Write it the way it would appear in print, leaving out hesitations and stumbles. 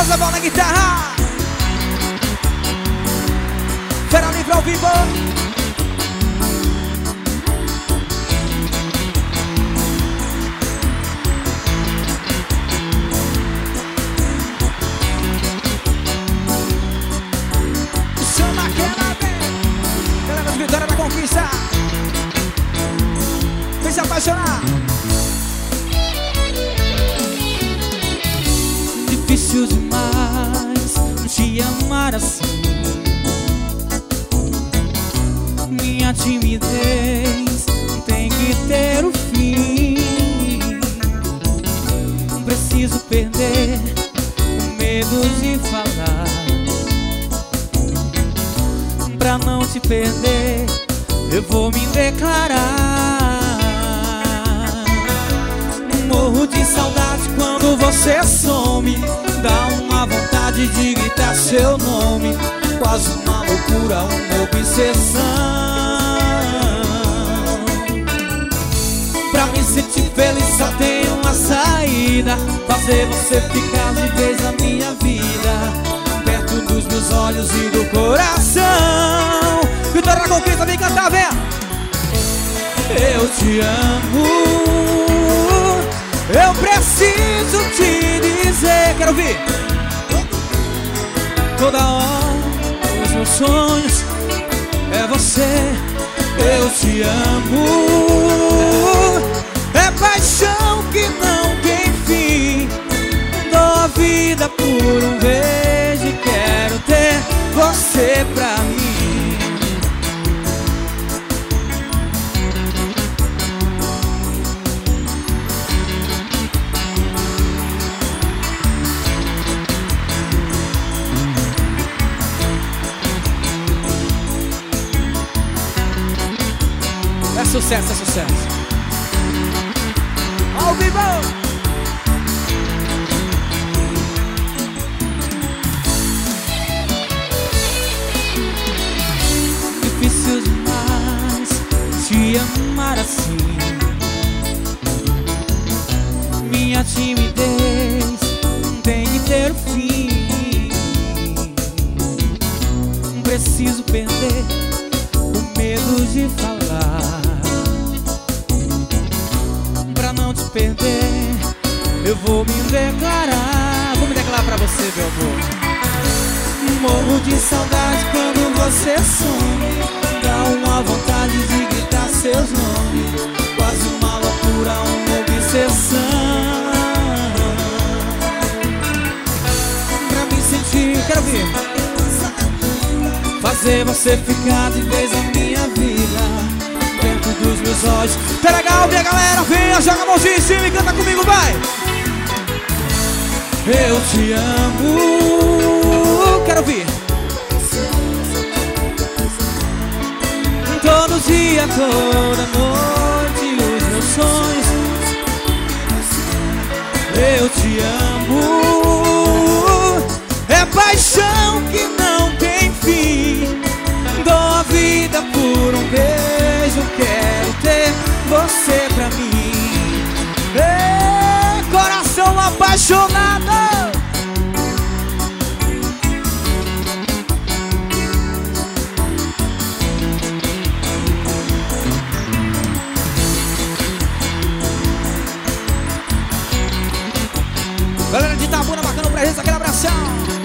Josabal na guitarra. Fera Livre ao vivo. Chama aquela vez. Galera de Vitória da Conquista. Vem se apaixonar. Difícil demais te amar assim. Minha timidez tem que ter um fim. Preciso perder o medo de falar. Pra não te perder, eu vou me declarar. Morro de saudade quando você some. Dá uma vontade de gritar seu nome. Quase uma loucura, uma obsessão. Pra me sentir feliz só tem uma saída: fazer você ficar de vez na minha vida, perto dos meus olhos e do coração. Vitória da Conquista, vem cantar, vem! Eu te amo, eu preciso te dizer. Quero ouvir. Toda hora os meus sonhos é você. Eu te amo, é paixão que não tem fim. Dou a vida por um beijo e quero ter você pra mim. É sucesso, é sucesso. Ao vivo! Difícil demais te amar assim. Minha timidez tem que ter fim. Preciso perder o medo de falar. Pra não te perder, eu vou me declarar. Vou me declarar pra você, meu amor. Morro de saudade quando você some. Dá uma vontade de gritar seus nomes. Quase uma loucura, uma obsessão. Pra me sentir, quero ver. Fazer você ficar de vez na minha vida, perto dos meus olhos. Tá legal, minha galera, venha, joga a mãozinha em cima e canta comigo, vai! Eu te amo, quero ouvir. Todo dia, toda noite, os meus sonhos. Eu te amo, é paixão que não tem fim. Dou a vida por um beijo, quero ter você pra mim. Ei, coração apaixonado. Galera de Itabuna marcando presença, aquele abração.